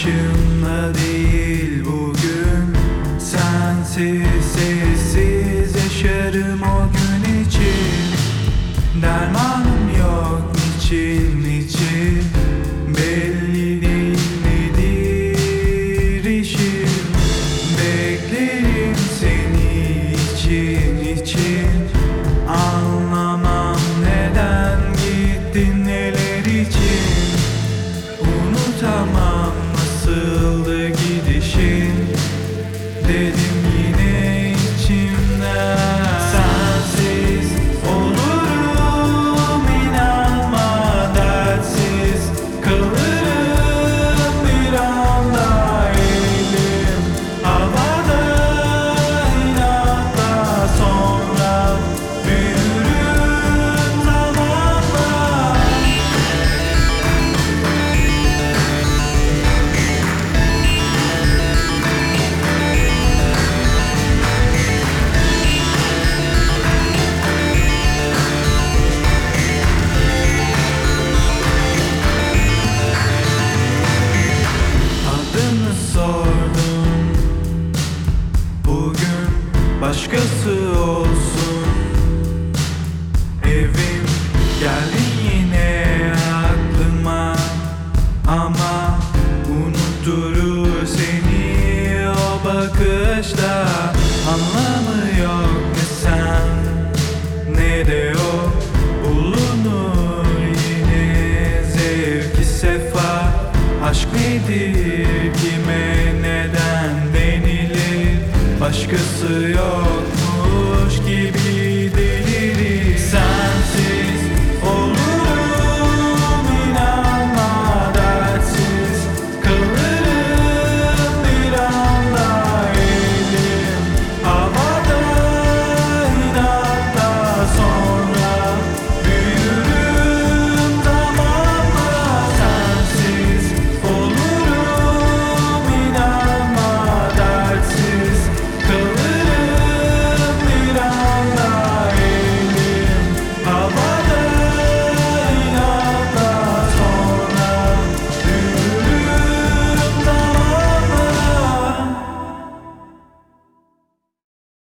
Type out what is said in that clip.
Başımla değil bugün, sensiz sessiz yaşarım o gün için. Dermanım yok niçin belli değil nedir işim. Beklerim seni için anlamam neden gittin neler için. Unutamam nasıldı gidişin, dedim yine içimden. Sensiz olurum inanma, dertsiz kalırım bir anda. Elim havada inatla, sonra büyürüm zamanla. Adını sordum, bugün başkası olsun. Evim geldi yine aklıma, ama unutturur seni o bakışta. Anlamı yok ne sen ne de o, bulunur yine zevki sefa. Aşk nedir, kime neden denilir, başkası yokmuş gibi